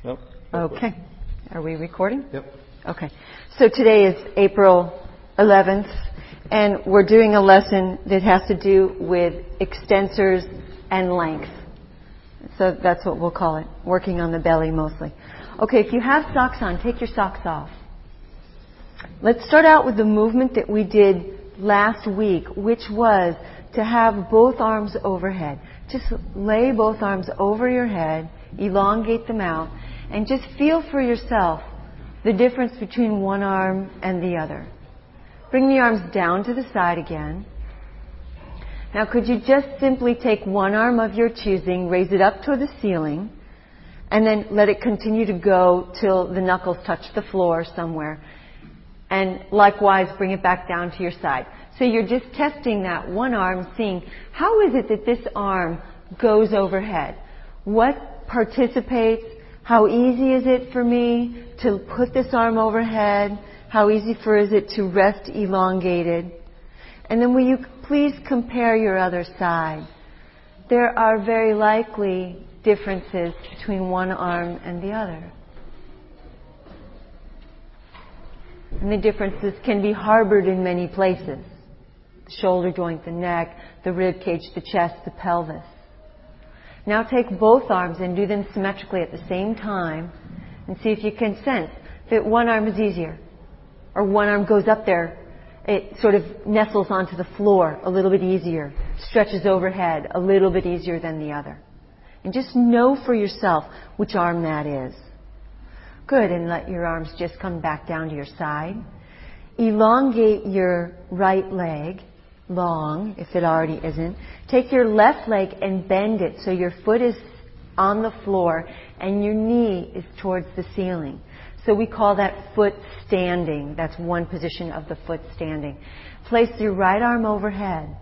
Nope. Okay. Are we recording? Yep. Okay. So today is April 11th, and we're doing a lesson that has to do with extensors and length. So that's what we'll call it, working on the belly mostly. Okay, if you have socks on, take your socks off. Let's start out with the movement that we did last week, which was to have both arms overhead. Just lay both arms over your head, elongate them out, and just feel for yourself the difference between one arm and the other. Bring the arms down to the side again. Now could you just simply take one arm of your choosing, raise it up toward the ceiling, and then let it continue to go till the knuckles touch the floor somewhere. And likewise, bring it back down to your side. So you're just testing that one arm, seeing how is it that this arm goes overhead? What participates? How easy is it for me to put this arm overhead? How easy is it to rest elongated? And then will you please compare your other side? There are very likely differences between one arm and the other. And the differences can be harbored in many places. The shoulder joint, the neck, the rib cage, the chest, the pelvis. Now take both arms and do them symmetrically at the same time and see if you can sense that one arm is easier. Or one arm goes up there. It sort of nestles onto the floor a little bit easier. Stretches overhead a little bit easier than the other. And just know for yourself which arm that is. Good, and let your arms just come back down to your side. Elongate your right leg, long, if it already isn't. Take your left leg and bend it so your foot is on the floor and your knee is towards the ceiling. So we call that foot standing. That's one position of the foot standing. Place your right arm overhead.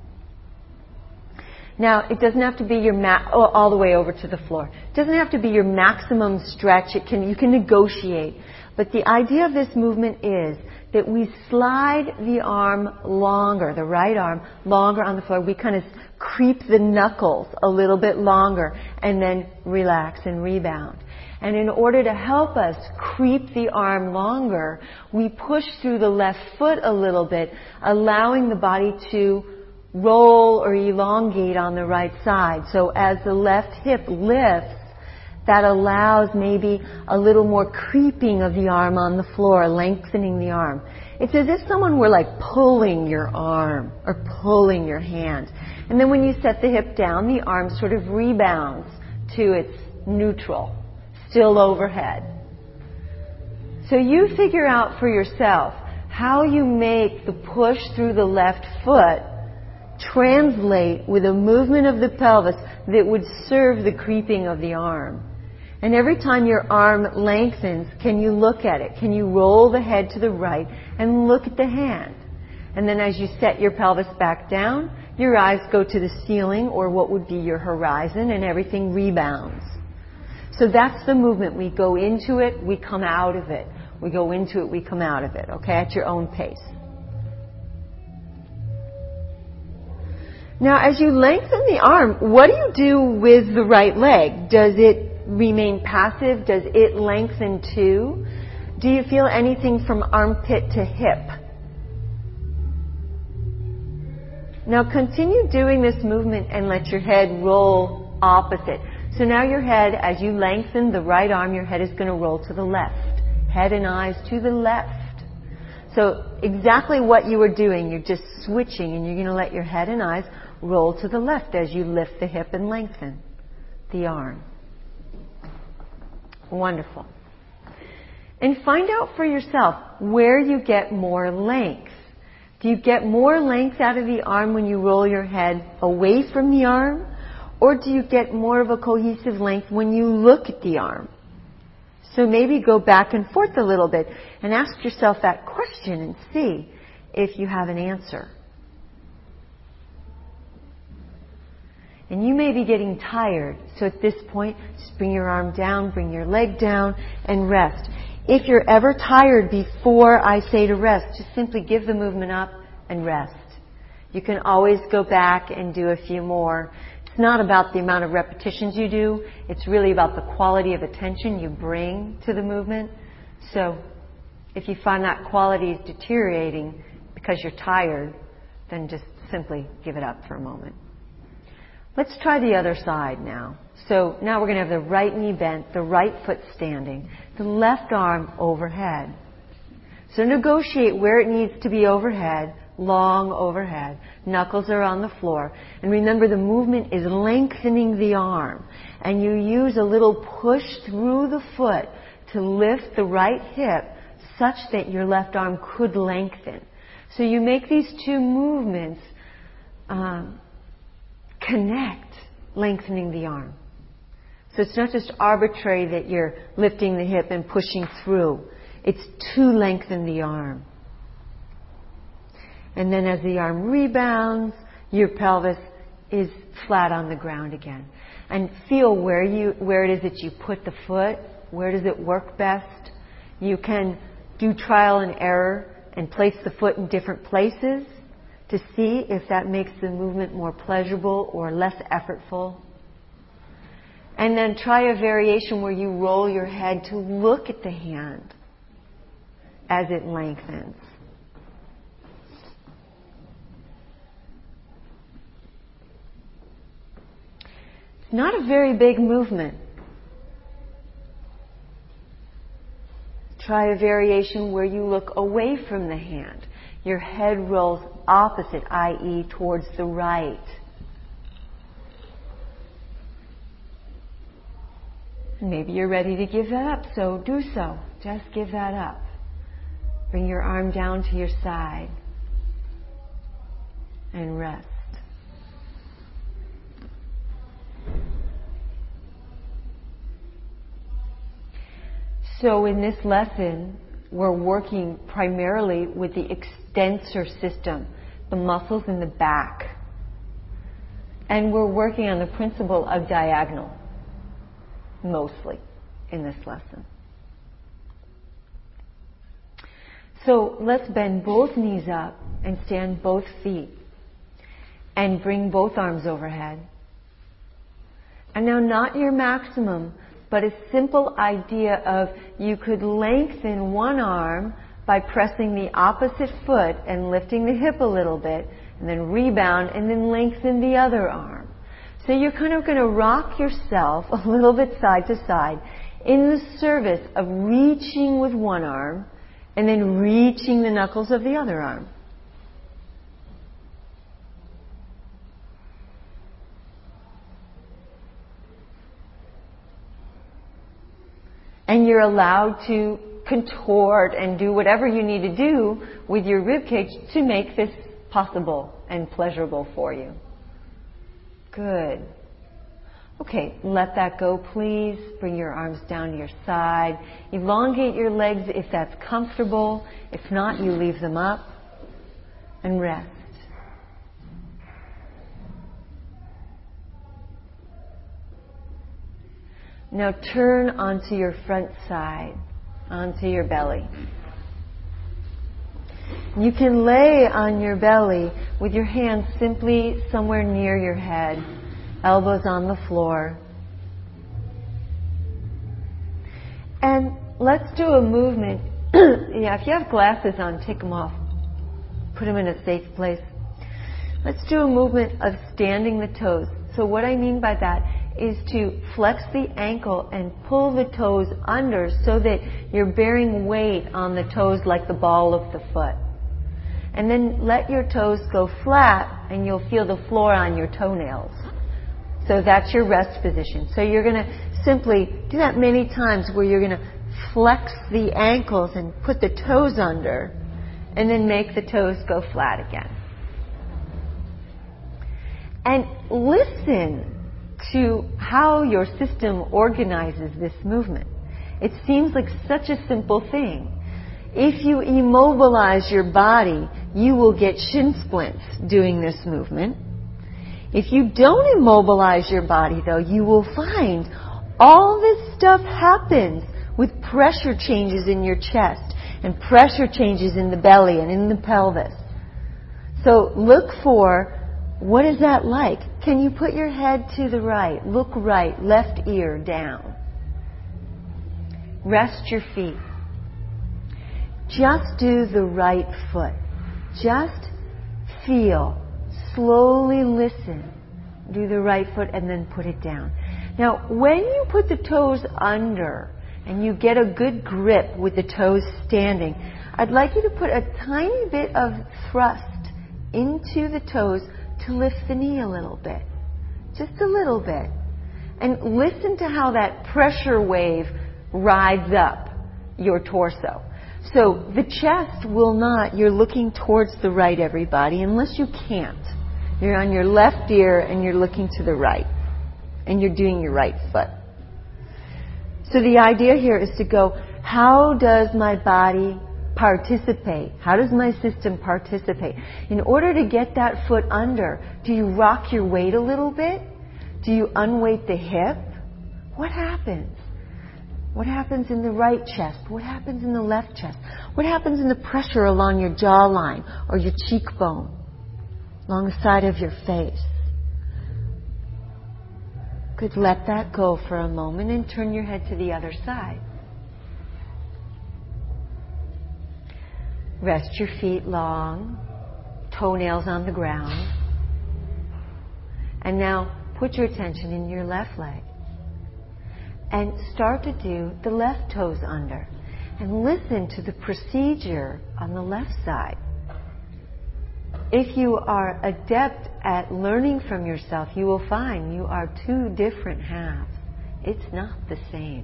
Now, it doesn't have to be your all the way over to the floor. It doesn't have to be your maximum stretch. You can negotiate. But the idea of this movement is that we slide the arm longer, the right arm longer on the floor. We kind of creep the knuckles a little bit longer and then relax and rebound. And in order to help us creep the arm longer, we push through the left foot a little bit, allowing the body to roll or elongate on the right side. So as the left hip lifts, that allows maybe a little more creeping of the arm on the floor, lengthening the arm. It's as if someone were like pulling your arm or pulling your hand. And then when you set the hip down, the arm sort of rebounds to its neutral, still overhead. So you figure out for yourself how you make the push through the left foot translate with a movement of the pelvis that would serve the creeping of the arm. And every time your arm lengthens, can you look at it? Can you roll the head to the right and look at the hand? And then as you set your pelvis back down, your eyes go to the ceiling or what would be your horizon, and everything rebounds. So that's the movement. We go into it, we come out of it. We go into it, we come out of it, okay, at your own pace. Now, as you lengthen the arm, what do you do with the right leg? Does it remain passive? Does it lengthen too? Do you feel anything from armpit to hip? Now, continue doing this movement and let your head roll opposite. So now your head, as you lengthen the right arm, your head is going to roll to the left. Head and eyes to the left. So exactly what you were doing, you're just switching, and you're going to let your head and eyes roll to the left as you lift the hip and lengthen the arm. Wonderful. And find out for yourself where you get more length. Do you get more length out of the arm when you roll your head away from the arm? Or do you get more of a cohesive length when you look at the arm? So maybe go back and forth a little bit and ask yourself that question and see if you have an answer. And you may be getting tired. So at this point, just bring your arm down, bring your leg down, and rest. If you're ever tired before I say to rest, just simply give the movement up and rest. You can always go back and do a few more. It's It's not about the amount of repetitions you do. It's really about the quality of attention you bring to the movement. So if you find that quality is deteriorating because you're tired, then just simply give it up for a moment. Let's try the other side now. So now we're going to have the right knee bent, the right foot standing, the left arm overhead. So negotiate where it needs to be overhead, long overhead. Knuckles are on the floor. And remember, the movement is lengthening the arm. And you use a little push through the foot to lift the right hip such that your left arm could lengthen. So you make these two movements connect, lengthening the arm. So it's not just arbitrary that you're lifting the hip and pushing through. It's to lengthen the arm. And then as the arm rebounds, your pelvis is flat on the ground again. And feel where it is that you put the foot. Where does it work best? You can do trial and error and place the foot in different places to see if that makes the movement more pleasurable or less effortful. And then try a variation where you roll your head to look at the hand as it lengthens. It's not a very big movement. Try a variation where you look away from the hand. Your head rolls opposite, i.e. towards the right. Maybe you're ready to give that up, so do so. Just give that up. Bring your arm down to your side and rest. So in this lesson, we're working primarily with the extensor system, the muscles in the back. And we're working on the principle of diagonal, mostly, in this lesson. So let's bend both knees up and stand both feet. And bring both arms overhead. And now not your maximum, but a simple idea of you could lengthen one arm by pressing the opposite foot and lifting the hip a little bit, and then rebound and then lengthen the other arm. So you're kind of going to rock yourself a little bit side to side in the service of reaching with one arm and then reaching the knuckles of the other arm. And you're allowed to contort and do whatever you need to do with your ribcage to make this possible and pleasurable for you. Good. Okay, let that go, please. Bring your arms down to your side. Elongate your legs if that's comfortable. If not, you leave them up. And rest. Now turn onto your front side, onto your belly. You can lay on your belly with your hands simply somewhere near your head, elbows on the floor. And let's do a movement. If you have glasses on, take them off. Put them in a safe place. Let's do a movement of standing the toes. So what I mean by that is to flex the ankle and pull the toes under so that you're bearing weight on the toes like the ball of the foot. And then let your toes go flat and you'll feel the floor on your toenails. So that's your rest position. So you're going to simply do that many times where you're going to flex the ankles and put the toes under and then make the toes go flat again. And listen to how your system organizes this movement. It seems like such a simple thing. If you immobilize your body, you will get shin splints doing this movement. If you don't immobilize your body, though, you will find all this stuff happens with pressure changes in your chest and pressure changes in the belly and in the pelvis. So look for, what is that like? Can you put your head to the right? Look right, left ear down. Rest your feet. Just do the right foot. Just feel. Slowly listen. Do the right foot and then put it down. Now, when you put the toes under and you get a good grip with the toes standing, I'd like you to put a tiny bit of thrust into the toes to lift the knee a little bit. Just a little bit. And listen to how that pressure wave rides up your torso. So the chest will not, you're looking towards the right, everybody, unless you can't. You're on your left ear and you're looking to the right. And you're doing your right foot. So the idea here is to go, how does my body participate? How does my system participate? In order to get that foot under, do you rock your weight a little bit? Do you unweight the hip? What happens? What happens in the right chest? What happens in the left chest? What happens in the pressure along your jawline or your cheekbone, along the side of your face? Good, let that go for a moment and turn your head to the other side. Rest your feet long, toenails on the ground. And now put your attention in your left leg. And start to do the left toes under. And listen to the procedure on the left side. If you are adept at learning from yourself, you will find you are two different halves. It's not the same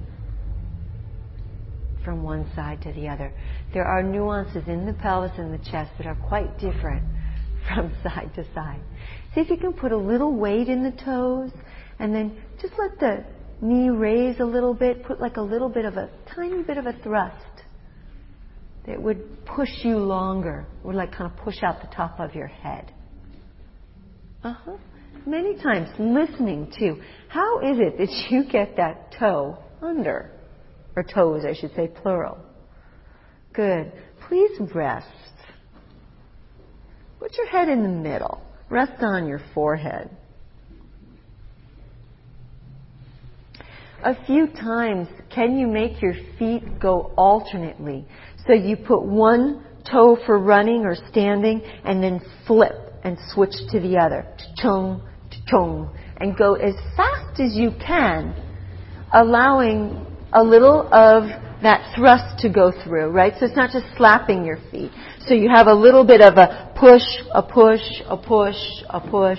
from one side to the other. There are nuances in the pelvis and the chest that are quite different from side to side. See if you can put a little weight in the toes and then just let the knee raise a little bit. Put like a little bit of a tiny bit of a thrust that would push you longer, would like kind of push out the top of your head. Many times listening to how is it that you get that toe under, or toes I should say plural. Good. Please rest. Put your head in the middle. Rest on your forehead. A few times, can you make your feet go alternately? So you put one toe for running or standing and then flip and switch to the other. Chung, chung. And go as fast as you can, allowing a little of that thrust to go through, right? So it's not just slapping your feet. So you have a little bit of a push, a push, a push, a push.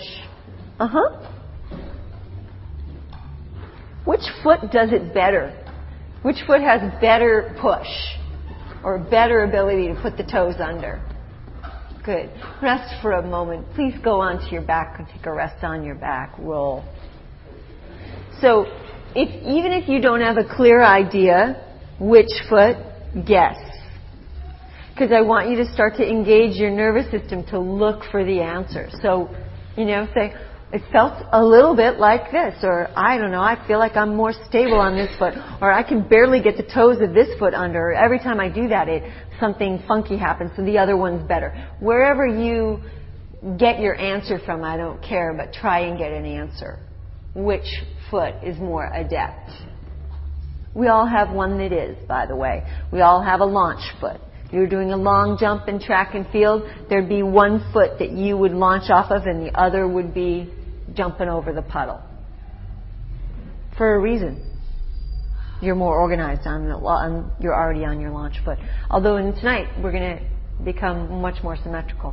Which foot does it better? Which foot has better push or better ability to put the toes under? Good. Rest for a moment. Please go onto your back and take a rest on your back. Roll. So even if you don't have a clear idea which foot, guess. Because I want you to start to engage your nervous system to look for the answer. So, say, it felt a little bit like this, or I don't know, I feel like I'm more stable on this foot, or I can barely get the toes of this foot under. Every time I do that, something funky happens, so the other one's better. Wherever you get your answer from, I don't care, but try and get an answer. Which foot is more adept? We all have one that is, by the way. We all have a launch foot. If you were doing a long jump in track and field, there'd be one foot that you would launch off of and the other would be jumping over the puddle. For a reason. You're more organized you're already on your launch foot. Although tonight we're going to become much more symmetrical.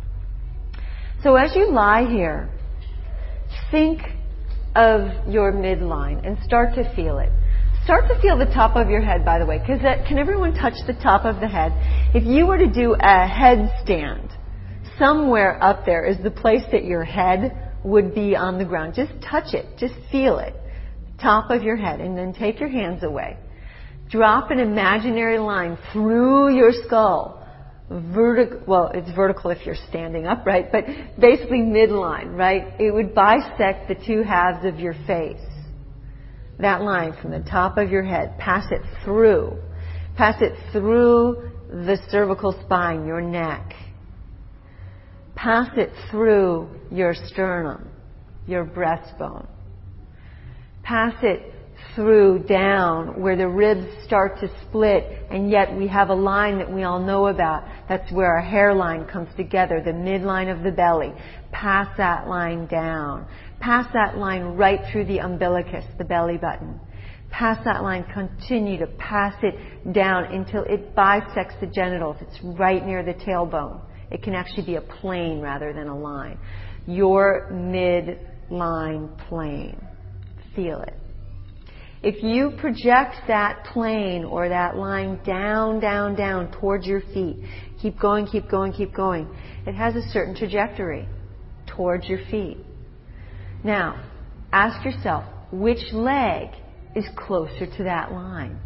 So as you lie here, think of your midline and start to feel it. Start to feel the top of your head, by the way, because can everyone touch the top of the head? If you were to do a headstand, somewhere up there is the place that your head would be on the ground. Just touch it. Just feel it. Top of your head. And then take your hands away. Drop an imaginary line through your skull. Well, it's vertical if you're standing upright, but basically midline, right? It would bisect the two halves of your face. That line from the top of your head, pass it through. Pass it through the cervical spine, your neck. Pass it through your sternum. your breastbone. Pass it through down where the ribs start to split, and yet we have a line that we all know about. That's where our hairline comes together, the midline of the belly. Pass that line down. Pass that line right through the umbilicus, the belly button. Pass that line, continue to pass it down until it bisects the genitals. It's right near the tailbone. It can actually be a plane rather than a line. Your midline plane. Feel it. If you project that plane or that line down, down, down towards your feet, keep going, keep going, keep going. It has a certain trajectory towards your feet. Now, ask yourself, which leg is closer to that line?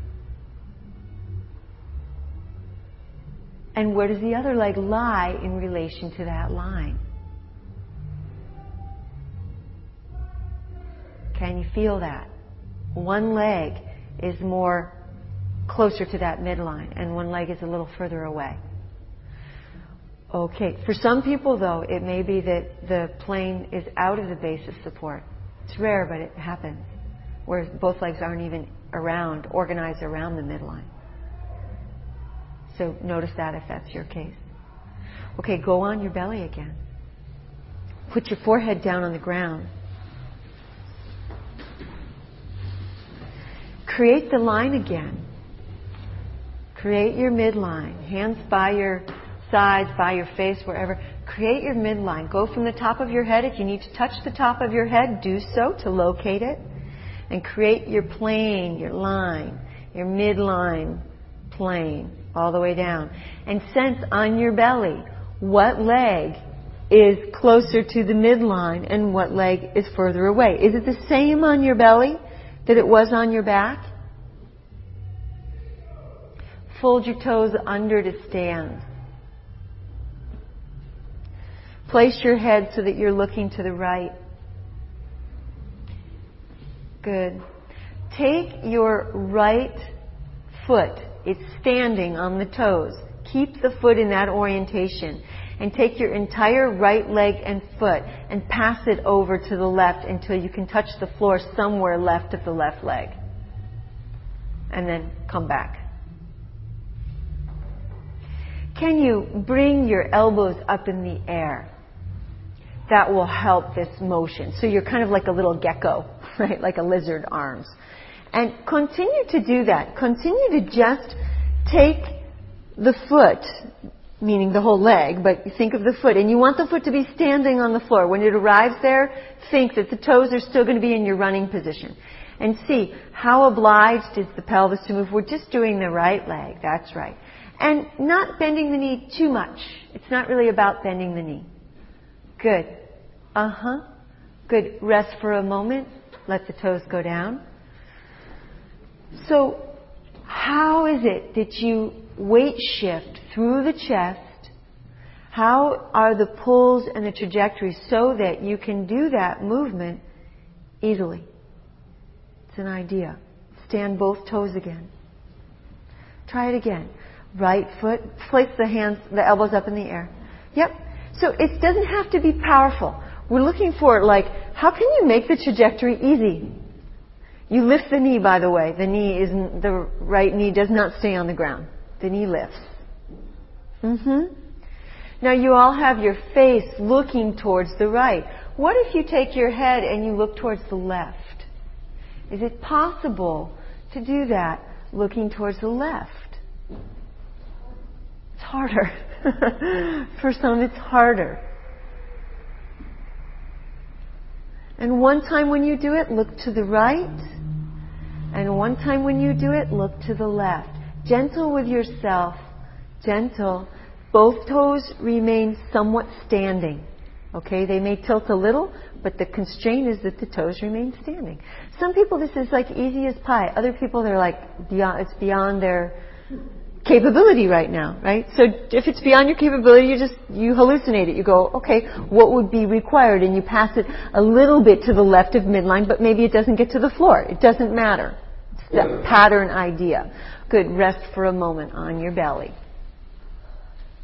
And where does the other leg lie in relation to that line? Can you feel that? One leg is more closer to that midline, and one leg is a little further away. Okay, for some people though, it may be that the plane is out of the base of support. It's rare, but it happens, where both legs aren't even organized around the midline. So notice that if that's your case. Okay, go on your belly again. Put your forehead down on the ground. Create the line again. Create your midline. Hands by your sides, by your face, wherever. Create your midline. Go from the top of your head. If you need to touch the top of your head, do so to locate it. And create your plane, your line, your midline plane, all the way down. And sense on your belly what leg is closer to the midline and what leg is further away. Is it the same on your belly that it was on your back? Fold your toes under to stand. Place your head so that you're looking to the right. Good. Take your right foot. It's standing on the toes. Keep the foot in that orientation. And take your entire right leg and foot and pass it over to the left until you can touch the floor somewhere left of the left leg. And then come back. Can you bring your elbows up in the air? That will help this motion. So you're kind of like a little gecko, right? Like a lizard arms. And continue to do that. Continue to just take the foot, meaning the whole leg, but think of the foot. And you want the foot to be standing on the floor. When it arrives there, think that the toes are still going to be in your running position. And see, how obliged is the pelvis to move? We're just doing the right leg. That's right. And not bending the knee too much. It's not really about bending the knee. Good. Good. Rest for a moment. Let the toes go down. So, how is it that you weight shift through the chest? How are the pulls and the trajectories so that you can do that movement easily? It's an idea. Stand both toes again. Try it again. Right foot. Place the elbows up in the air. Yep. So it doesn't have to be powerful. We're looking for how can you make the trajectory easy? You lift the knee, by the way. The right knee does not stay on the ground. The knee lifts. Now you all have your face looking towards the right. What if you take your head and you look towards the left? Is it possible to do that looking towards the left? It's harder. For some, it's harder. And one time when you do it, look to the right. And one time when you do it, look to the left. Gentle with yourself. Gentle. Both toes remain somewhat standing. Okay, they may tilt a little, but the constraint is that the toes remain standing. Some people, this is easy as pie. Other people, they're it's beyond their capability right now, right? So if it's beyond your capability, you hallucinate it. You go, okay, what would be required? And you pass it a little bit to the left of midline, but maybe it doesn't get to the floor. It doesn't matter. It's that pattern idea. Good. Rest for a moment on your belly.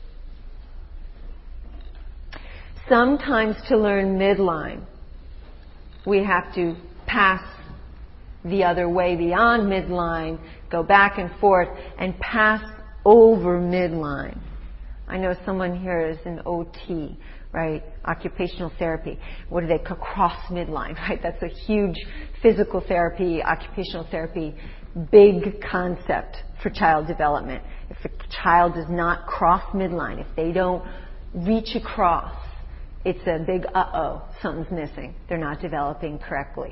Sometimes to learn midline, we have to pass the other way beyond midline, go back and forth, and pass over midline. I know someone here is an OT, right? Occupational therapy. What do they call cross midline, right? That's a huge physical therapy, occupational therapy, big concept for child development. If a child does not cross midline, if they don't reach across, it's a big uh-oh, something's missing. They're not developing correctly.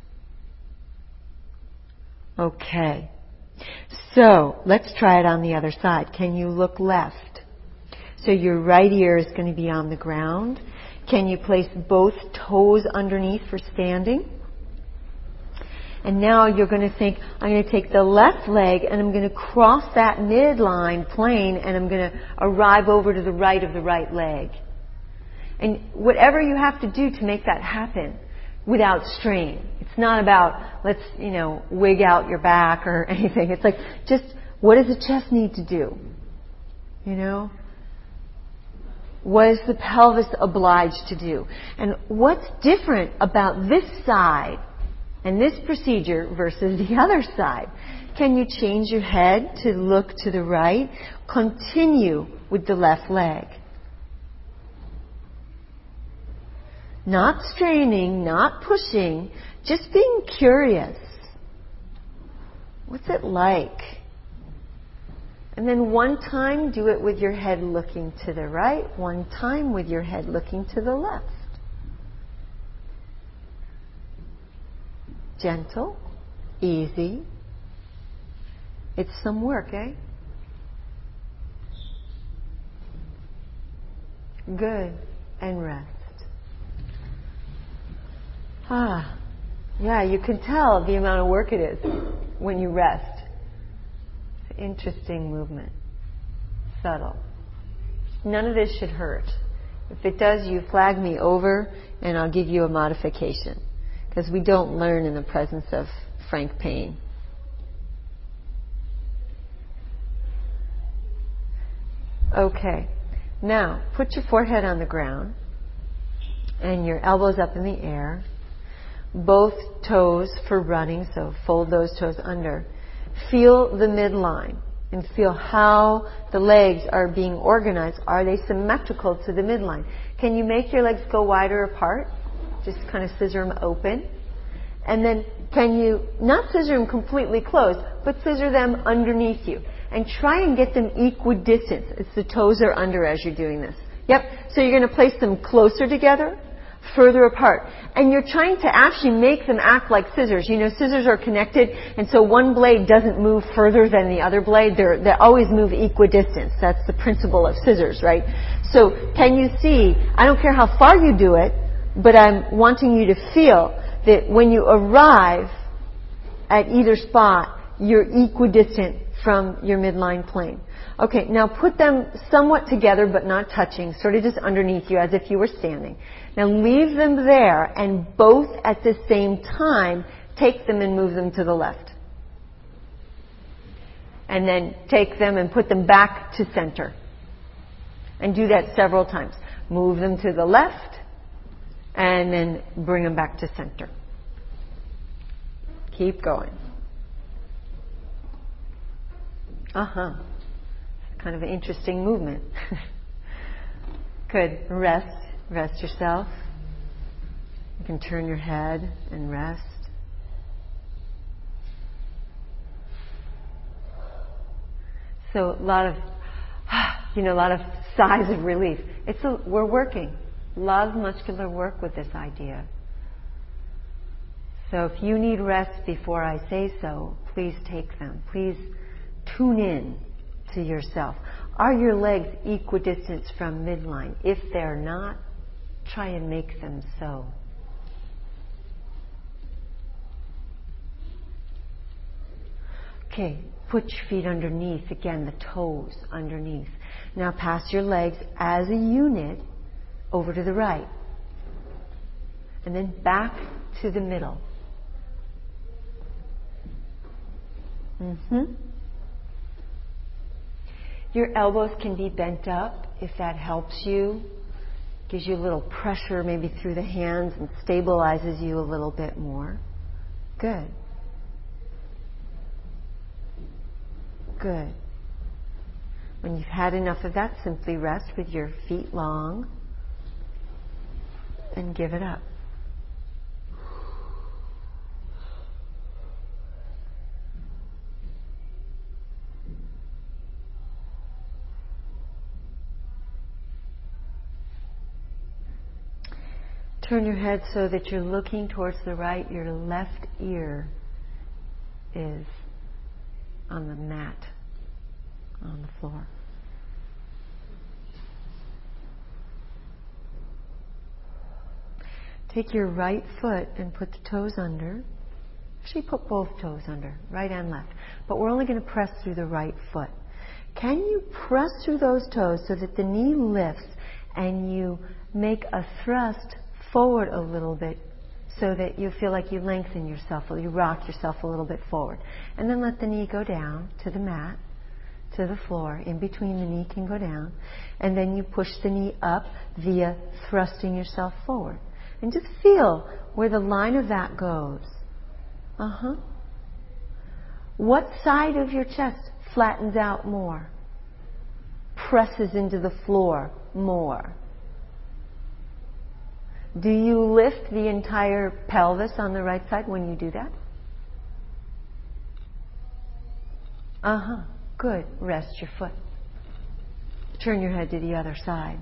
Okay. So, let's try it on the other side. Can you look left? So your right ear is going to be on the ground. Can you place both toes underneath for standing? And now you're going to think, I'm going to take the left leg and I'm going to cross that midline plane and I'm going to arrive over to the right of the right leg. And whatever you have to do to make that happen without strain. It's not about, let's, wig out your back or anything. It's like, just, what does the chest need to do? What is the pelvis obliged to do? And what's different about this side and this procedure versus the other side? Can you change your head to look to the right? Continue with the left leg. Not straining, not pushing, just being curious. What's it like? And then one time, do it with your head looking to the right. One time with your head looking to the left. Gentle, easy. It's some work, eh? Good. And rest. Yeah, you can tell the amount of work it is when you rest. It's an interesting movement. Subtle. None of this should hurt. If it does, you flag me over and I'll give you a modification. Because we don't learn in the presence of frank pain. Okay. Now, put your forehead on the ground and your elbows up in the air. Both toes for running, so fold those toes under. Feel the midline and feel how the legs are being organized. Are they symmetrical to the midline? Can you make your legs go wider apart? Just kind of scissor them open. And then can you not scissor them completely closed, but scissor them underneath you. And try and get them equidistant as the toes are under as you're doing this. Yep. So you're going to place them closer together, further apart. And you're trying to actually make them act like scissors. Scissors are connected, and so one blade doesn't move further than the other blade. They always move equidistant. That's the principle of scissors, right? So can you see, I don't care how far you do it, but I'm wanting you to feel that when you arrive at either spot, you're equidistant from your midline plane. Okay, now put them somewhat together but not touching, sort of just underneath you as if you were standing. Now leave them there and both at the same time take them and move them to the left. And then take them and put them back to center. And do that several times. Move them to the left and then bring them back to center. Keep going. Kind of an interesting movement. Good. Rest yourself. You can turn your head and rest. So a lot of sighs of relief. We're working. A lot of muscular work with this idea. So if you need rest before I say so, please take them. Please tune in to yourself. Are your legs equidistant from midline? If they're not, try and make them so. Okay, put your feet underneath. Again, the toes underneath. Now pass your legs as a unit over to the right. And then back to the middle. Your elbows can be bent up if that helps you. Gives you a little pressure maybe through the hands and stabilizes you a little bit more. Good. Good. When you've had enough of that, simply rest with your feet long and give it up. Turn your head so that you're looking towards the right. Your left ear is on the mat, on the floor. Take your right foot and put the toes under. Actually, put both toes under, right and left. But we're only going to press through the right foot. Can you press through those toes so that the knee lifts and you make a thrust forward a little bit so that you feel like you lengthen yourself or you rock yourself a little bit forward. And then let the knee go down to the mat, to the floor. In between, the knee can go down. And then you push the knee up via thrusting yourself forward. And just feel where the line of that goes. What side of your chest flattens out more? Presses into the floor more? Do you lift the entire pelvis on the right side when you do that? Good. Rest your foot. Turn your head to the other side.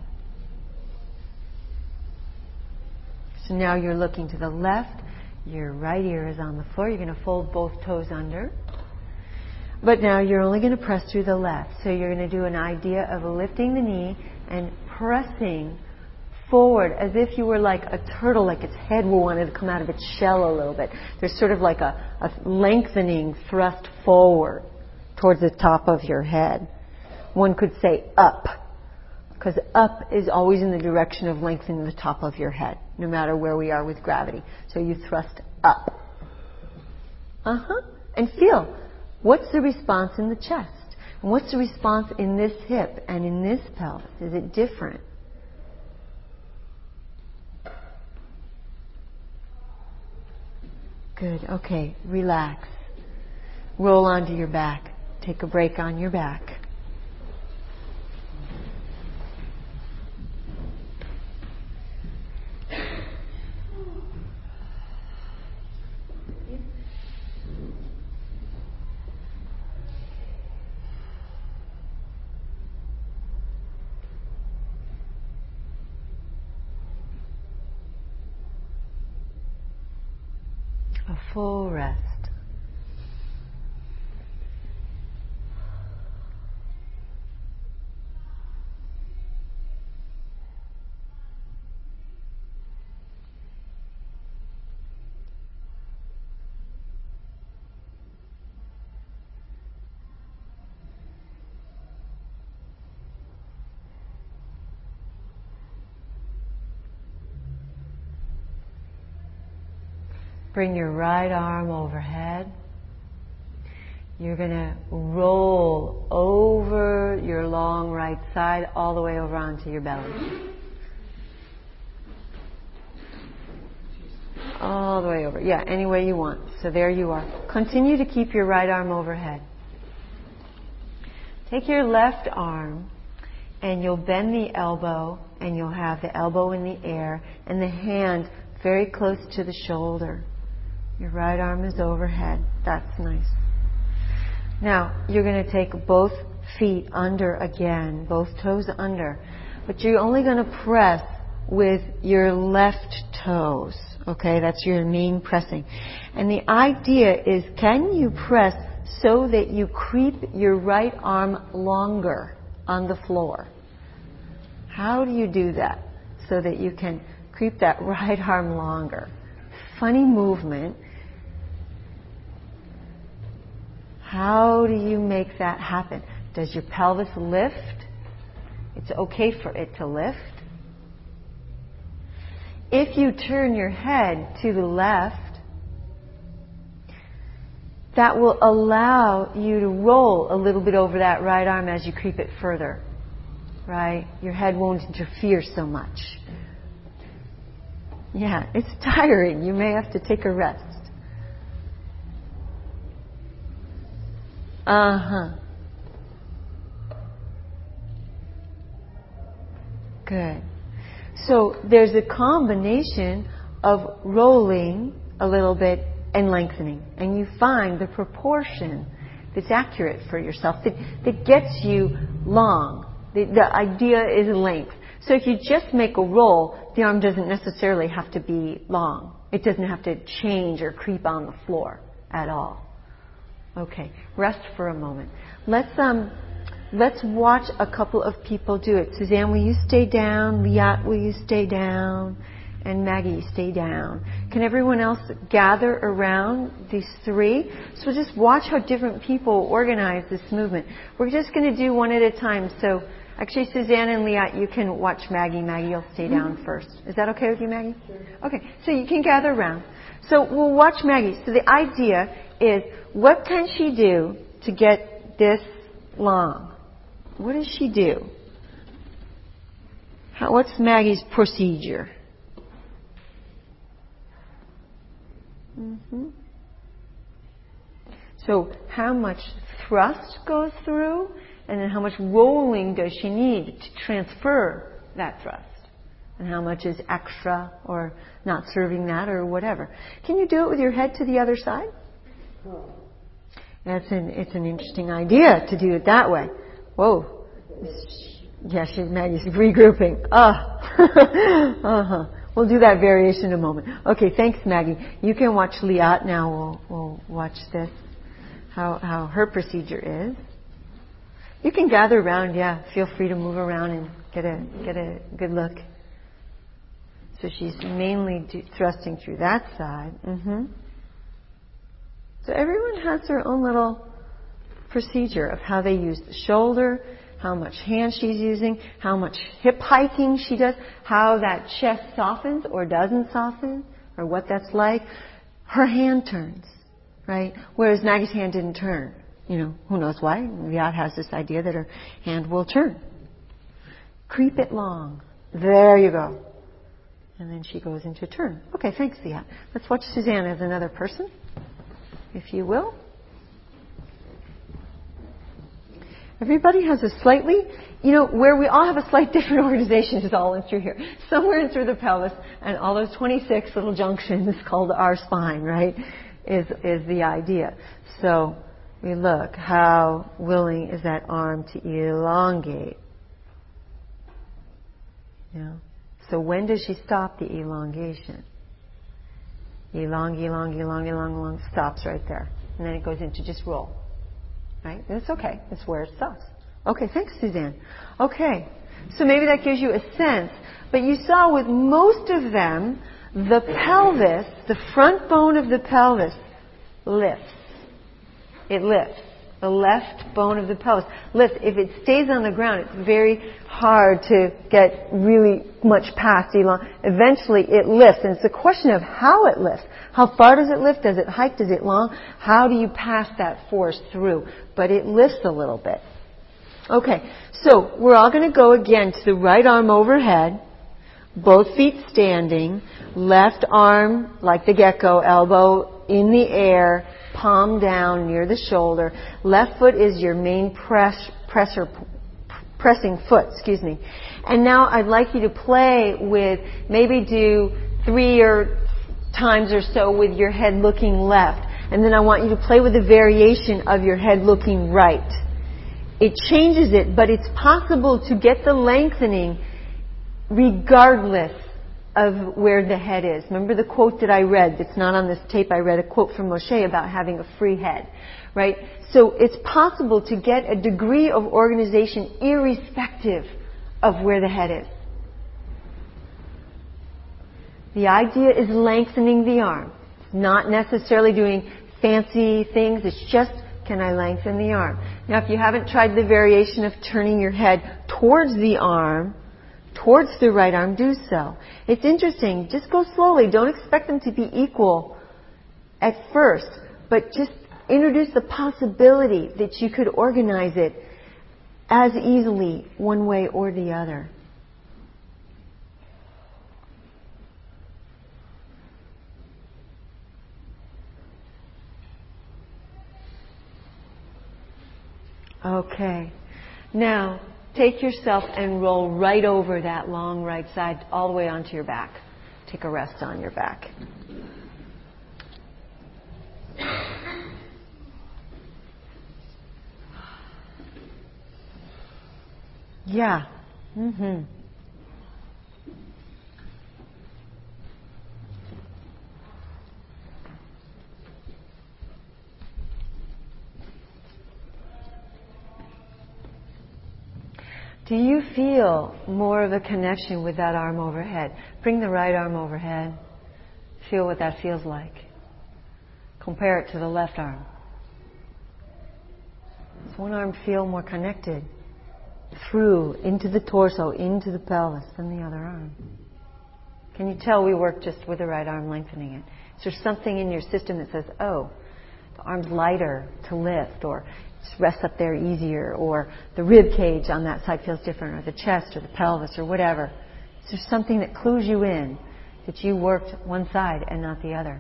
So now you're looking to the left. Your right ear is on the floor. You're going to fold both toes under. But now you're only going to press through the left. So you're going to do an idea of lifting the knee and pressing forward as if you were like a turtle, like its head wanted to come out of its shell a little bit. There's sort of like a lengthening thrust forward towards the top of your head. One could say up, because up is always in the direction of lengthening the top of your head, no matter where we are with gravity. So you thrust up. And feel, what's the response in the chest? And what's the response in this hip and in this pelvis? Is it different? Good. Okay. Relax. Roll onto your back. Take a break on your back. A full rest. Bring your right arm overhead. You're going to roll over your long right side all the way over onto your belly. All the way over. Yeah, any way you want. So there you are. Continue to keep your right arm overhead. Take your left arm and you'll bend the elbow and you'll have the elbow in the air and the hand very close to the shoulder. Your right arm is overhead. That's nice. Now, you're going to take both feet under again, both toes under. But you're only going to press with your left toes. Okay, that's your main pressing. And the idea is, can you press so that you creep your right arm longer on the floor? How do you do that so that you can creep that right arm longer? Funny movement. How do you make that happen? Does your pelvis lift? It's okay for it to lift. If you turn your head to the left, that will allow you to roll a little bit over that right arm as you creep it further. right? Your head won't interfere so much. Yeah, it's tiring. You may have to take a rest. Good. So there's a combination of rolling a little bit and lengthening. And you find the proportion that's accurate for yourself, that gets you long. The idea is length. So if you just make a roll, the arm doesn't necessarily have to be long. It doesn't have to change or creep on the floor at all. Okay, rest for a moment. Let's watch a couple of people do it. Suzanne, will you stay down? Liat, will you stay down? And Maggie, stay down. Can everyone else gather around these three? So just watch how different people organize this movement. We're just going to do one at a time. So actually, Suzanne and Liat, you can watch Maggie. Maggie, you'll stay down first. Is that okay with you, Maggie? Sure. Okay, so you can gather around. So we'll watch Maggie. So the idea is, what can she do to get this long? What does she do? What's Maggie's procedure? So how much thrust goes through, and then how much rolling does she need to transfer that thrust? And how much is extra or not serving that or whatever? Can you do it with your head to the other side? It's an interesting idea to do it that way. Whoa. Yeah, Maggie's regrouping. We'll do that variation in a moment. Okay, thanks, Maggie. You can watch Liat now. We'll watch this, how her procedure is. You can gather around, yeah. Feel free to move around and get a good look. So she's mainly thrusting through that side. So everyone has their own little procedure of how they use the shoulder, how much hand she's using, how much hip hiking she does, how that chest softens or doesn't soften, or what that's like. Her hand turns, right? Whereas Maggie's hand didn't turn. Who knows why? Liat has this idea that her hand will turn. Creep it long. There you go. And then she goes into turn. Okay, thanks, Liat. Let's watch Suzanne as another person, if you will. Everybody has a slightly, where we all have a slight different organization is all in through here. Somewhere in through the pelvis, and all those 26 little junctions called our spine, right, is the idea. So we look, how willing is that arm to elongate? So when does she stop the elongation? Elong, stops right there. And then it goes into just roll. Right? And it's okay. It's where it stops. Okay, thanks, Suzanne. Okay, so maybe that gives you a sense. But you saw with most of them, the pelvis, the front bone of the pelvis, lifts. It lifts. The left bone of the pelvis lifts. If it stays on the ground, it's very hard to get really much past elong. Eventually, it lifts. And it's a question of how it lifts. How far does it lift? Does it hike? Does it long? How do you pass that force through? But it lifts a little bit. Okay, so we're all going to go again to the right arm overhead, both feet standing, left arm like the gecko, elbow in the air, palm down near the shoulder. Left foot is your main pressing foot, And now I'd like you to play with, maybe do 3 or times or so with your head looking left. And then I want you to play with the variation of your head looking right. It changes it, but it's possible to get the lengthening regardless of where the head is. Remember the quote that I read that's not on this tape? I read a quote from Moshe about having a free head, right? So it's possible to get a degree of organization irrespective of where the head is. The idea is lengthening the arm. Not necessarily doing fancy things. It's just, can I lengthen the arm? Now, if you haven't tried the variation of turning your head towards the arm, towards the right arm, do so. It's interesting. Just go slowly. Don't expect them to be equal at first, but just introduce the possibility that you could organize it as easily one way or the other. Okay. Now, take yourself and roll right over that long right side all the way onto your back. Take a rest on your back. Yeah. Mm-hmm. Do you feel more of a connection with that arm overhead? Bring the right arm overhead. Feel what that feels like. Compare it to the left arm. Does one arm feel more connected through, into the torso, into the pelvis than the other arm? Can you tell we work just with the right arm, lengthening it? Is there something in your system that says, oh, the arm's lighter to lift, or just rests up there easier, or the rib cage on that side feels different, or the chest or the pelvis or whatever? Is there something that clues you in that you worked one side and not the other?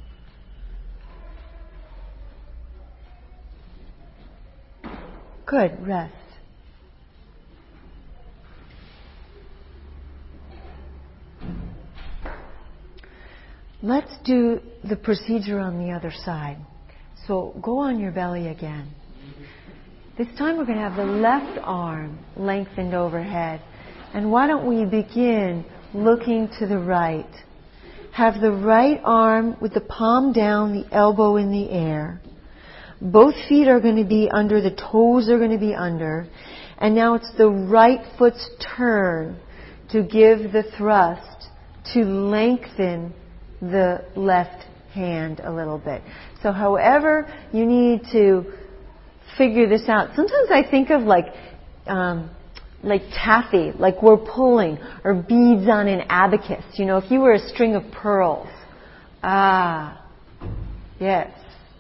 Good. Rest. Let's do the procedure on the other side. So go on your belly again. This time we're going to have the left arm lengthened overhead. And why don't we begin looking to the right? Have the right arm with the palm down, the elbow in the air. Both feet are going to be under, the toes are going to be under. And now it's the right foot's turn to give the thrust to lengthen the left hand a little bit. So however you need to figure this out. Sometimes I think of like taffy, like we're pulling, or beads on an abacus. You know, if you were a string of pearls. Ah, yes.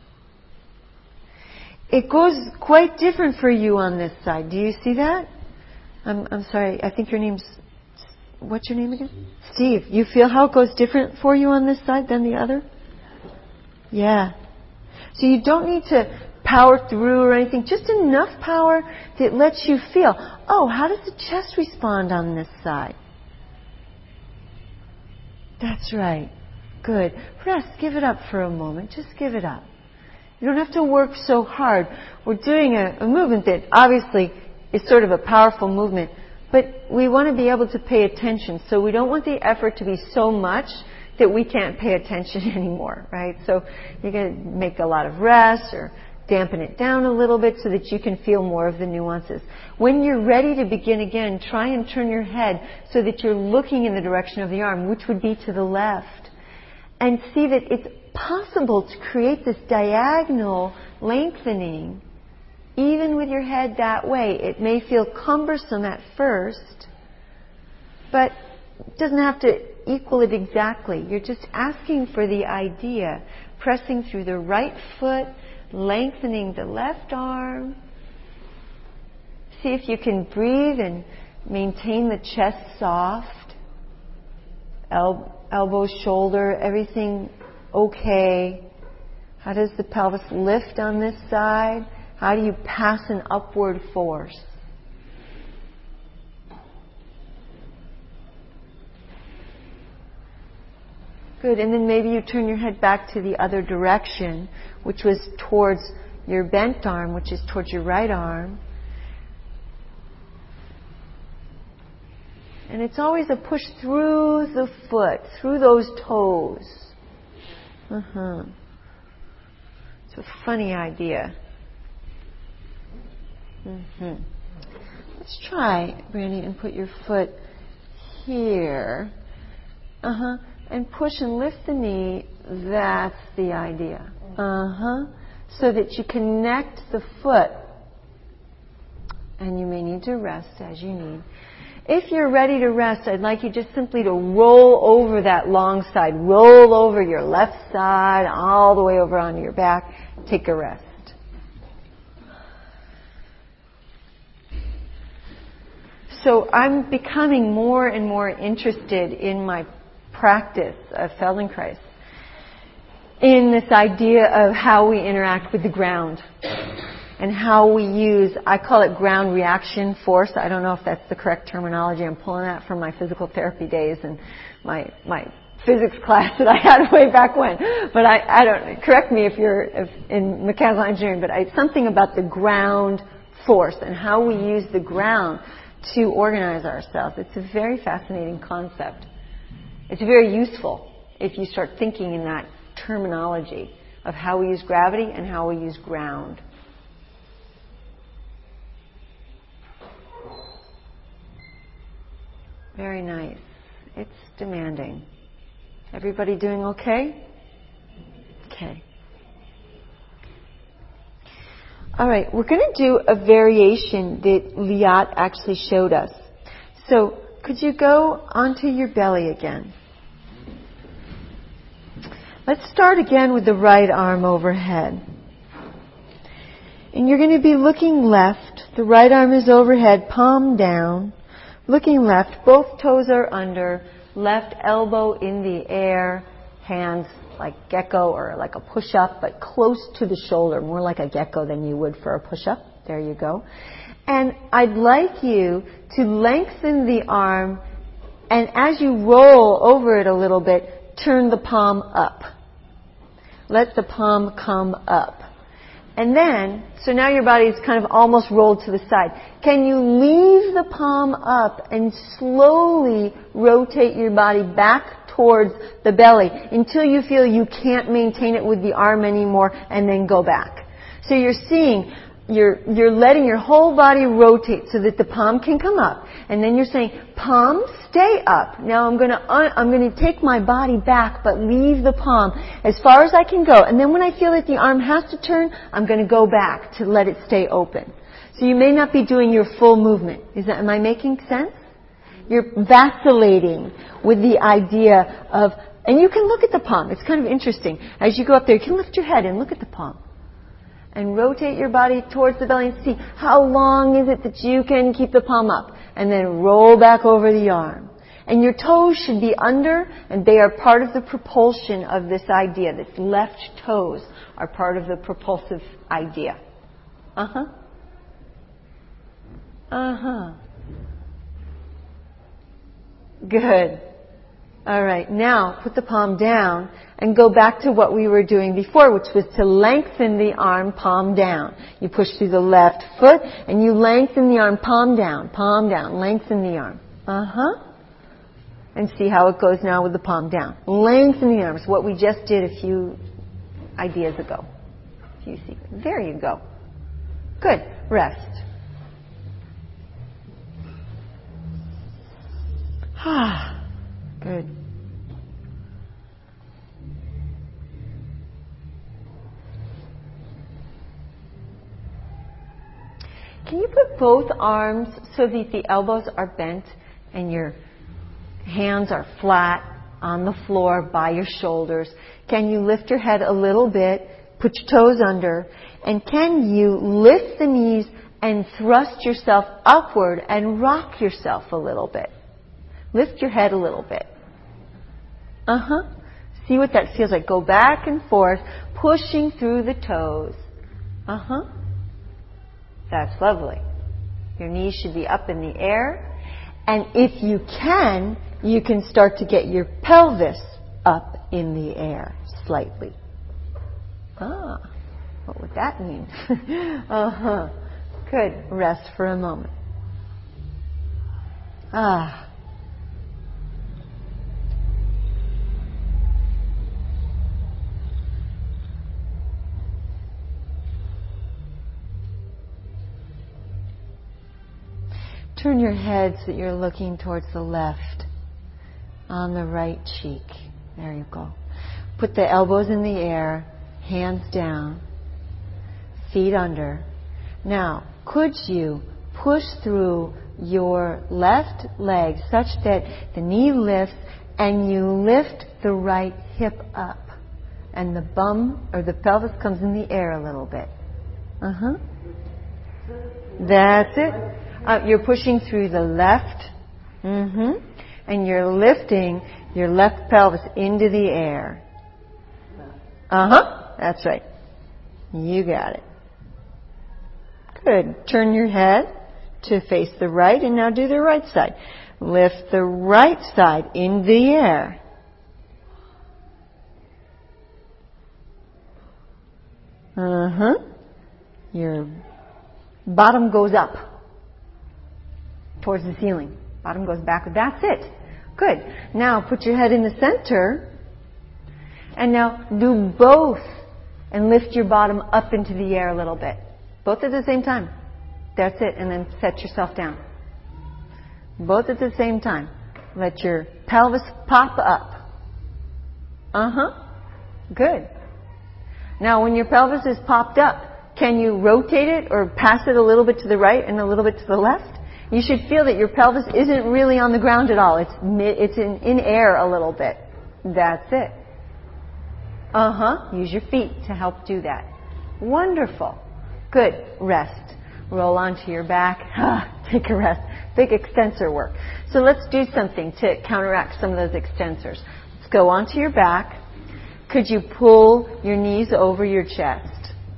It goes quite different for you on this side. Do you see that? I'm sorry, I think your name's... What's your name again? Steve. You feel how it goes different for you on this side than the other? Yeah. So you don't need to power through or anything. Just enough power that lets you feel, oh, how does the chest respond on this side? That's right. Good. Rest. Give it up for a moment. Just give it up. You don't have to work so hard. We're doing a movement that obviously is sort of a powerful movement, but we want to be able to pay attention. So we don't want the effort to be so much that we can't pay attention anymore, right? So you're going to make a lot of rest or dampen it down a little bit so that you can feel more of the nuances. When you're ready to begin again, try and turn your head so that you're looking in the direction of the arm, which would be to the left. And see that it's possible to create this diagonal lengthening even with your head that way. It may feel cumbersome at first, but it doesn't have to equal it exactly. You're just asking for the idea, pressing through the right foot, lengthening the left arm. See if you can breathe and maintain the chest soft. Elbow, shoulder, everything okay. How does the pelvis lift on this side? How do you pass an upward force? Good. And then maybe you turn your head back to the other direction, which was towards your bent arm, which is towards your right arm. And it's always a push through the foot, through those toes. It's a funny idea. Let's try, Brandy, and put your foot here. And push and lift the knee. That's the idea. So that you connect the foot. And you may need to rest as you need. If you're ready to rest, I'd like you just simply to roll over that long side. Roll over your left side all the way over onto your back. Take a rest. So I'm becoming more and more interested in my practice of Feldenkrais in this idea of how we interact with the ground and how we use, I call it ground reaction force. I don't know if that's the correct terminology. I'm pulling that from my physical therapy days and my physics class that I had way back when. But I don't, correct me if you're in mechanical engineering, but it's something about the ground force and how we use the ground to organize ourselves. It's a very fascinating concept. It's very useful if you start thinking in that terminology of how we use gravity and how we use ground. Very nice. It's demanding. Everybody doing okay? Okay. All right, we're going to do a variation that Liat actually showed us. So, could you go onto your belly again? Let's start again with the right arm overhead. And you're going to be looking left. The right arm is overhead, palm down. Looking left, both toes are under, left elbow in the air, hands like gecko or like a push-up, but close to the shoulder, more like a gecko than you would for a push-up. There you go. And I'd like you to lengthen the arm, and as you roll over it a little bit, turn the palm up. Let the palm come up. And then, so now your body's kind of almost rolled to the side. Can you leave the palm up and slowly rotate your body back towards the belly until you feel you can't maintain it with the arm anymore, and then go back. So you're seeing, you're letting your whole body rotate so that the palm can come up. And then you're saying, palm, stay up. Now I'm going to take my body back, but leave the palm as far as I can go. And then when I feel that the arm has to turn, I'm going to go back to let it stay open. So you may not be doing your full movement. Am I making sense? You're vacillating with the idea of, and you can look at the palm. It's kind of interesting. As you go up there, you can lift your head and look at the palm. And rotate your body towards the belly and see how long is it that you can keep the palm up. And then roll back over the arm. And your toes should be under, and they are part of the propulsion of this idea. That left toes are part of the propulsive idea. Uh-huh. Uh-huh. Good. All right, now put the palm down and go back to what we were doing before, which was to lengthen the arm, palm down. You push through the left foot and you lengthen the arm, palm down, lengthen the arm. Uh-huh. And see how it goes now with the palm down. Lengthen the arms, what we just did a few ideas ago. There you go. Good. Rest. Good. Can you put both arms so that the elbows are bent and your hands are flat on the floor by your shoulders? Can you lift your head a little bit, put your toes under, and can you lift the knees and thrust yourself upward and rock yourself a little bit? Lift your head a little bit. Uh-huh. See what that feels like. Go back and forth, pushing through the toes. Uh-huh. That's lovely. Your knees should be up in the air. And if you can start to get your pelvis up in the air slightly. What would that mean? Uh-huh. Good. Rest for a moment. Turn your head so that you're looking towards the left on the right cheek. There you go. Put the elbows in the air, hands down, feet under. Now, could you push through your left leg such that the knee lifts and you lift the right hip up and the bum or the pelvis comes in the air a little bit? Uh-huh. That's it. You're pushing through the left. And you're lifting your left pelvis into the air. That's right. You got it. Good. Turn your head to face the right, and now do the right side. Lift the right side in the air. Your bottom goes up towards the ceiling. Bottom goes backward. That's it. Good. Now put your head in the center. And now do both and lift your bottom up into the air a little bit. Both at the same time. That's it. And then set yourself down. Both at the same time. Let your pelvis pop up. Good. Now when your pelvis is popped up, can you rotate it or pass it a little bit to the right and a little bit to the left? You should feel that your pelvis isn't really on the ground at all. It's in air a little bit. That's it. Use your feet to help do that. Wonderful. Good. Rest. Roll onto your back. Take a rest. Big extensor work. So let's do something to counteract some of those extensors. Let's go onto your back. Could you pull your knees over your chest?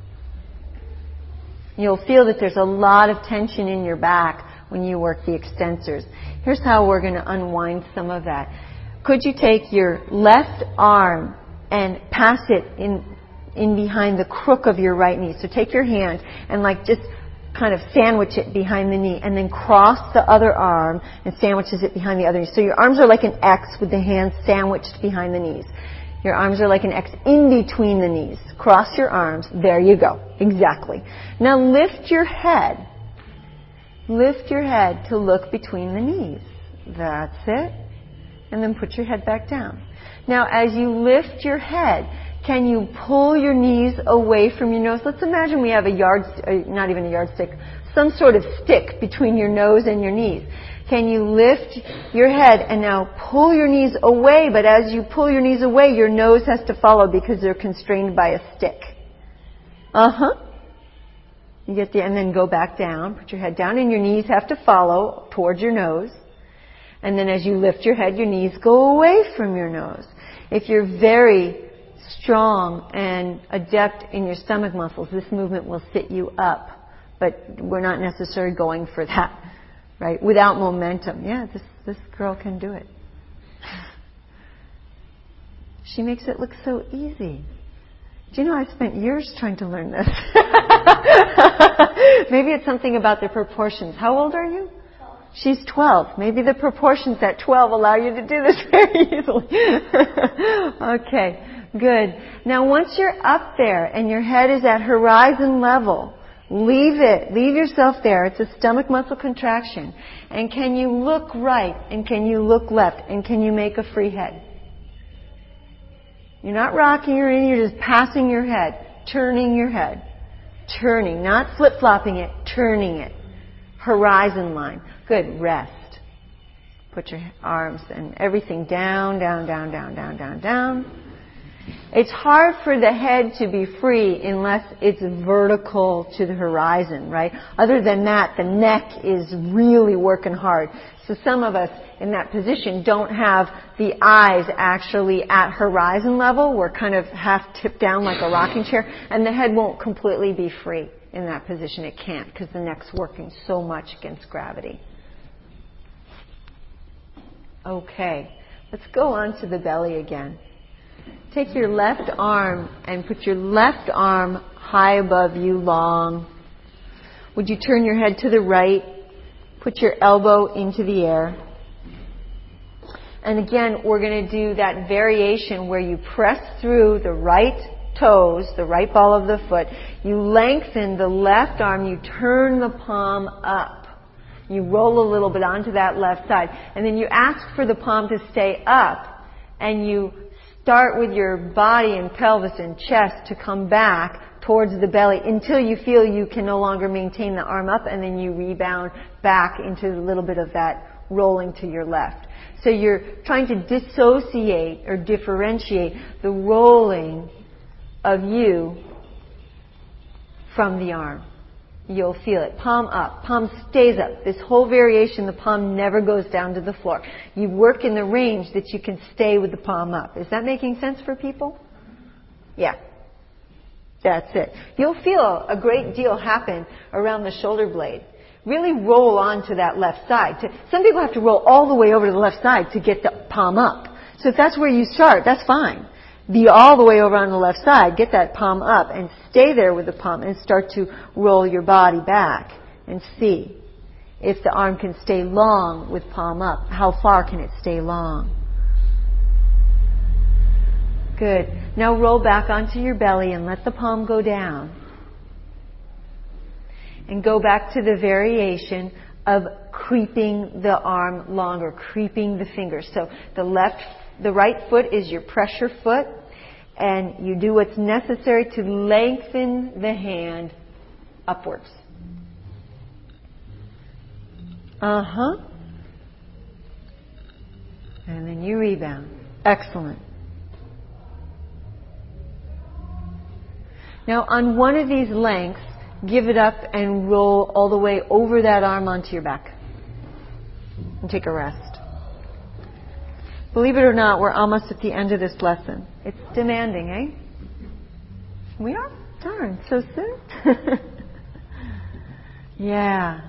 You'll feel that there's a lot of tension in your back when you work the extensors. Here's how we're going to unwind some of that. Could you take your left arm and pass it in behind the crook of your right knee? So take your hand and just kind of sandwich it behind the knee, and then cross the other arm and sandwiches it behind the other knee. So your arms are like an X with the hands sandwiched behind the knees. Your arms are like an X in between the knees. Cross your arms. There you go. Exactly. Now lift your head. Lift your head to look between the knees. That's it. And then put your head back down. Now as you lift your head, can you pull your knees away from your nose? Let's imagine we have not even a yardstick, some sort of stick between your nose and your knees. Can you lift your head and now pull your knees away, but as you pull your knees away, your nose has to follow because they're constrained by a stick. You get and then go back down, put your head down, and your knees have to follow towards your nose. And then as you lift your head, your knees go away from your nose. If you're very strong and adept in your stomach muscles, this movement will sit you up. But we're not necessarily going for that, right? Without momentum. Yeah, this girl can do it. She makes it look so easy. Do you know I spent years trying to learn this? Maybe it's something about the proportions. How old are you? 12. She's 12. Maybe the proportions at 12 allow you to do this very easily. Okay, good. Now once you're up there and your head is at horizon level, leave it. Leave yourself there. It's a stomach muscle contraction. And can you look right? And can you look left? And can you make a free head? You're not rocking or anything. You're just passing your head. Turning your head. Turning. Not flip-flopping it. Turning it. Horizon line. Good. Rest. Put your arms and everything down, down, down, down, down, down, down. It's hard for the head to be free unless it's vertical to the horizon, right? Other than that, the neck is really working hard. So some of us in that position don't have the eyes actually at horizon level. We're kind of half tipped down like a rocking chair, and the head won't completely be free in that position. It can't because the neck's working so much against gravity. Okay, let's go on to the belly again. Take your left arm and put your left arm high above you, long. Would you turn your head to the right? Put your elbow into the air. And again, we're going to do that variation where you press through the right toes, the right ball of the foot. You lengthen the left arm. You turn the palm up. You roll a little bit onto that left side. And then you ask for the palm to stay up. And you start with your body and pelvis and chest to come back towards the belly until you feel you can no longer maintain the arm up, and then you rebound back into a little bit of that rolling to your left. So you're trying to dissociate or differentiate the rolling of you from the arm. You'll feel it. Palm up. Palm stays up. This whole variation, the palm never goes down to the floor. You work in the range that you can stay with the palm up. Is that making sense for people? Yeah. That's it. You'll feel a great deal happen around the shoulder blade. Really roll onto that left side. Some people have to roll all the way over to the left side to get the palm up. So if that's where you start, that's fine. Be all the way over on the left side, get that palm up, and stay there with the palm, and start to roll your body back and see if the arm can stay long with palm up. How far can it stay long? Good. Now roll back onto your belly and let the palm go down. And go back to the variation of creeping the arm longer, creeping the fingers. So the right foot is your pressure foot, and you do what's necessary to lengthen the hand upwards. And then you rebound. Excellent. Now on one of these lengths, give it up and roll all the way over that arm onto your back. And take a rest. Believe it or not, we're almost at the end of this lesson. It's demanding, eh? We are? Darn, so soon? Yeah.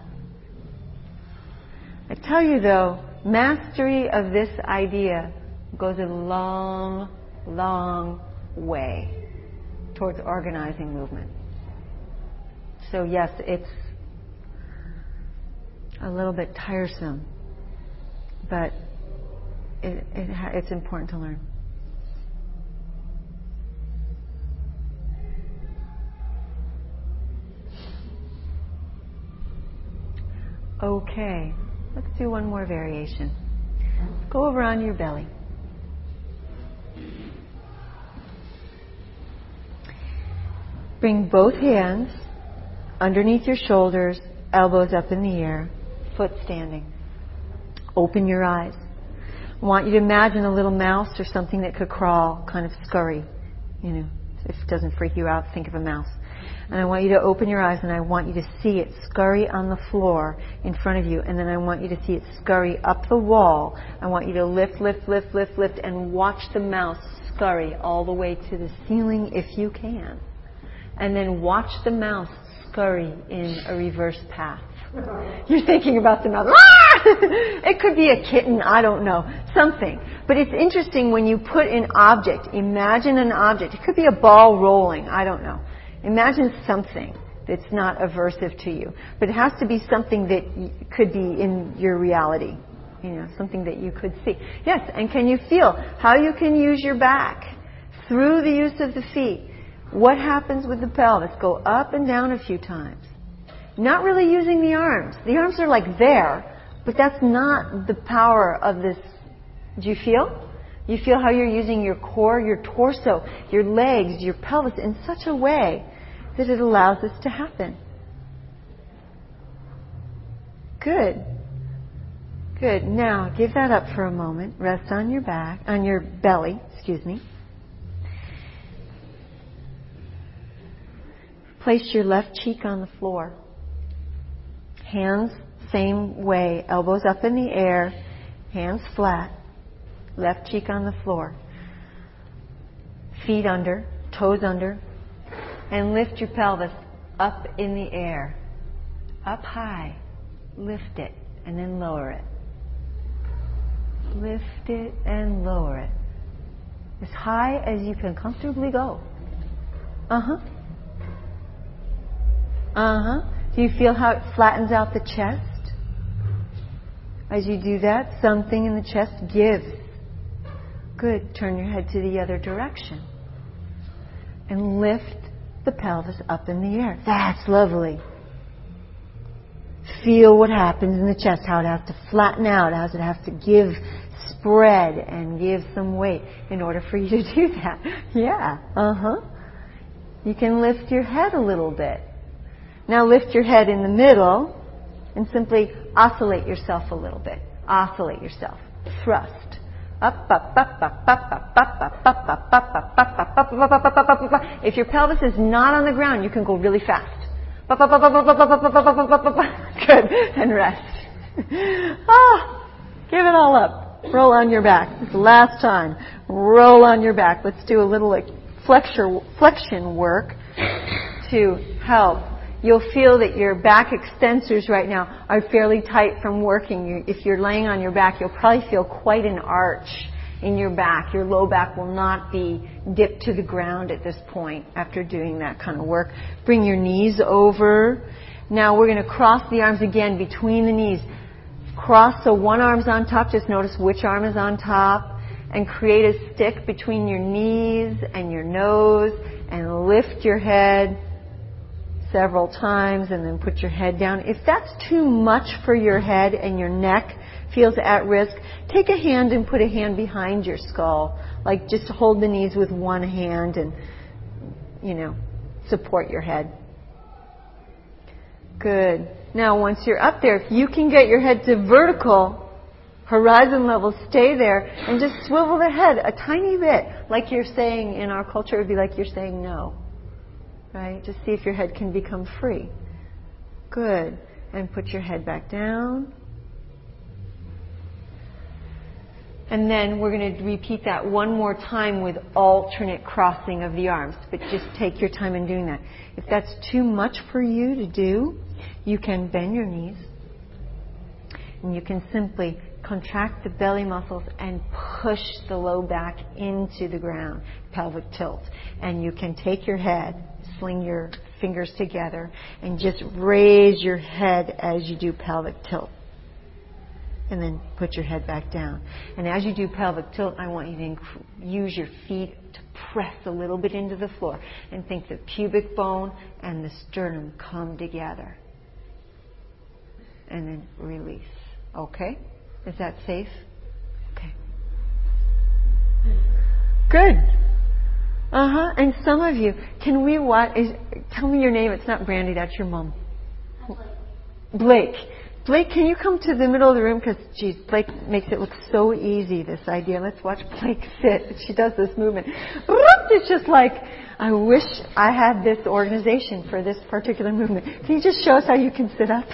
I tell you though, mastery of this idea goes a long, long way towards organizing movement. So yes, it's a little bit tiresome, but it's important to learn. Okay, let's do one more variation. Go over on your belly. Bring both hands underneath your shoulders, elbows up in the air, foot standing. Open your eyes. I want you to imagine a little mouse or something that could crawl, kind of scurry. You know, if it doesn't freak you out, think of a mouse. And I want you to open your eyes and I want you to see it scurry on the floor in front of you. And then I want you to see it scurry up the wall. I want you to lift, lift, lift, lift, lift, and watch the mouse scurry all the way to the ceiling if you can. And then watch the mouse scurry in a reverse path. You're thinking about the mouse. It could be a kitten, I don't know, something. But it's interesting when you put an object, imagine an object. It could be a ball rolling, I don't know. Imagine something that's not aversive to you. But it has to be something that could be in your reality. You know, something that you could see. Yes, and can you feel how you can use your back through the use of the feet? What happens with the pelvis? Go up and down a few times. Not really using the arms. The arms are like there, but that's not the power of this. Do you feel? You feel how you're using your core, your torso, your legs, your pelvis in such a way that it allows this to happen. Good. Good. Now, give that up for a moment. Rest on your back, on your belly, Place your left cheek on the floor. Hands, same way. Elbows up in the air. Hands flat. Left cheek on the floor. Feet under, toes under. And lift your pelvis up in the air. Up high. Lift it and then lower it. Lift it and lower it. As high as you can comfortably go. Do you feel how it flattens out the chest? As you do that, something in the chest gives. Good. Turn your head to the other direction. And lift the pelvis up in the air. That's lovely. Feel what happens in the chest, how it has to flatten out, how it has to give spread and give some weight in order for you to do that. Yeah. You can lift your head a little bit. Now lift your head in the middle and simply oscillate yourself a little bit. Oscillate yourself. Thrust. Up, up, up, up, up, up, up, up, up, up, up, up, up, up, up, up, up, up, up, up. If your pelvis is not on the ground, you can go really fast. Good. And rest. Give it all up. Roll on your back. It's the last time. Roll on your back. Let's do a little flexion work to help. You'll feel that your back extensors right now are fairly tight from working. If you're laying on your back, you'll probably feel quite an arch in your back. Your low back will not be dipped to the ground at this point after doing that kind of work. Bring your knees over. Now we're going to cross the arms again between the knees. Cross so one arm's on top. Just notice which arm is on top. And create a stick between your knees and your nose. And lift your head several times and then put your head down. If that's too much for your head and your neck feels at risk, take a hand and put a hand behind your skull. Like just hold the knees with one hand and, support your head. Good. Now once you're up there, if you can get your head to vertical, horizon level, stay there and just swivel the head a tiny bit. Like you're saying, in our culture, it would be like you're saying no. Right? Just see if your head can become free. Good. And put your head back down. And then we're going to repeat that one more time with alternate crossing of the arms. But just take your time in doing that. If that's too much for you to do, you can bend your knees. And you can simply contract the belly muscles and push the low back into the ground, pelvic tilt. And you can take your head, sling your fingers together, and just raise your head as you do pelvic tilt. And then put your head back down. And as you do pelvic tilt, I want you to use your feet to press a little bit into the floor. And think the pubic bone and the sternum come together. And then release. Okay? Is that safe? Okay. Good. And some of you, can we watch? Tell me your name. It's not Brandy. That's your mom. Blake. Blake, can you come to the middle of the room? Because, geez, Blake makes it look so easy, this idea. Let's watch Blake sit. She does this movement. It's just like, I wish I had this organization for this particular movement. Can you just show us how you can sit up?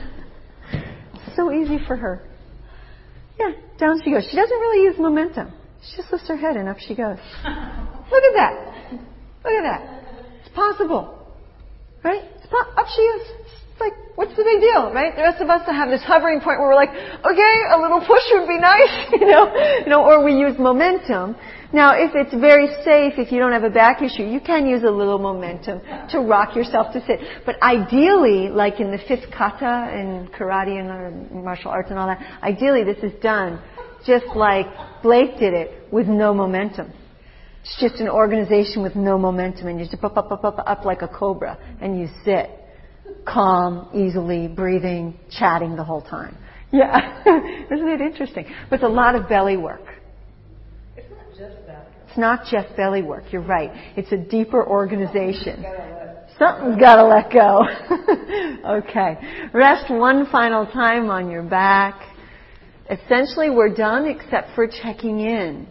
So easy for her. Yeah, down she goes. She doesn't really use momentum. She just lifts her head and up she goes. Look at that. Look at that. It's possible. Right? Up she is. It's like, what's the big deal, right? The rest of us have this hovering point where we're like, okay, a little push would be nice, or we use momentum. Now, if it's very safe, if you don't have a back issue, you can use a little momentum to rock yourself to sit. But ideally, like in the fifth kata in karate and martial arts and all that, ideally this is done just like Blake did it with no momentum. It's just an organization with no momentum, and you just up like a cobra, and you sit calm, easily, breathing, chatting the whole time. Yeah. Isn't it interesting? But it's a lot of belly work. It's not just that. It's not just belly work. You're right. It's a deeper organization. Something's got to let go. Okay. Rest one final time on your back. Essentially, we're done except for checking in.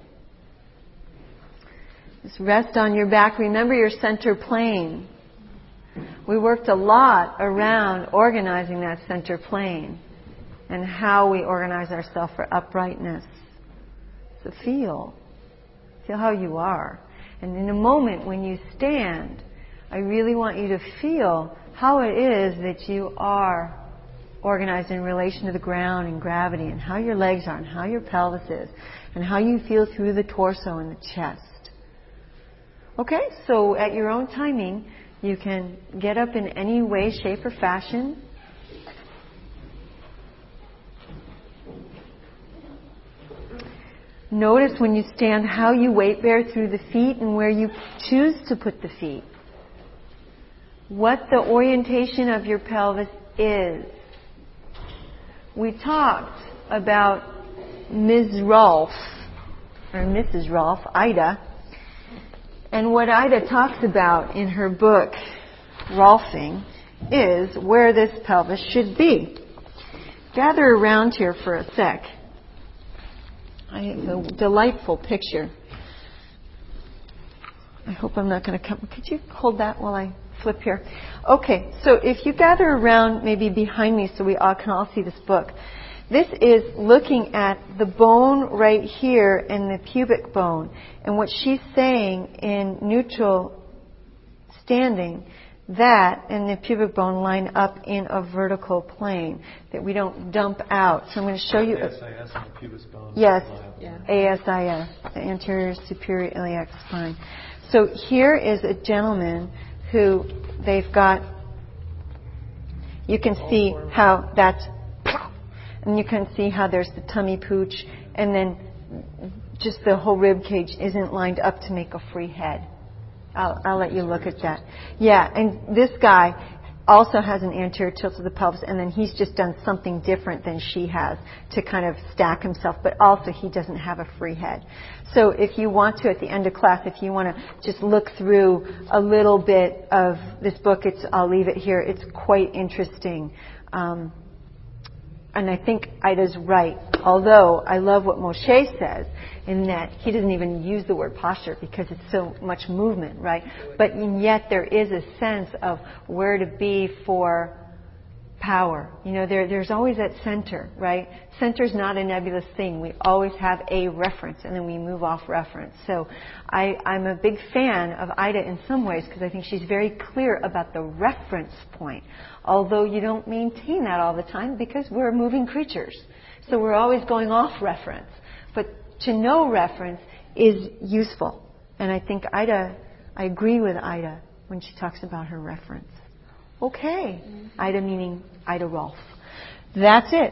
Just rest on your back. Remember your center plane. We worked a lot around organizing that center plane and how we organize ourselves for uprightness. So feel how you are. And in a moment when you stand, I really want you to feel how it is that you are organized in relation to the ground and gravity, and how your legs are, and how your pelvis is, and how you feel through the torso and the chest. Okay, so at your own timing, you can get up in any way, shape, or fashion. Notice when you stand how you weight bear through the feet and where you choose to put the feet. What the orientation of your pelvis is. We talked about Ms. Rolfe, or Mrs. Rolfe, Ida, and what Ida talks about in her book, Rolfing, is where this pelvis should be. Gather around here for a sec. I have a delightful picture. I hope I'm not going to come. Could you hold that while I flip here. Okay, so if you gather around maybe behind me so we all can all see this book. This is looking at the bone right here and the pubic bone. And what she's saying in neutral standing, that and the pubic bone line up in a vertical plane, that we don't dump out. So I'm going to show you. ASIS and the pubis bone. Yes, Yeah. ASIS, the anterior superior iliac spine. So here is a gentleman who they've got, you can see how that's, and you can see how there's the tummy pooch, and then just the whole rib cage isn't lined up to make a free head. I'll let you look at that. Yeah, and this guy also has an anterior tilt of the pelvis, and then he's just done something different than she has to kind of stack himself, but also he doesn't have a free head. So if you want to, at the end of class, if you want to just look through a little bit of this book, I'll leave it here. It's quite interesting. And I think Ida's right, although I love what Moshe says in that he doesn't even use the word posture because it's so much movement, right? But yet there is a sense of where to be for power. You know, there's always that center, right? Center's not a nebulous thing. We always have a reference, and then we move off reference. So I'm a big fan of Ida in some ways because I think she's very clear about the reference point. Although you don't maintain that all the time because we're moving creatures. So we're always going off reference. But to know reference is useful. And I think I agree with Ida when she talks about her reference. Okay. Ida meaning Ida Rolf. That's it.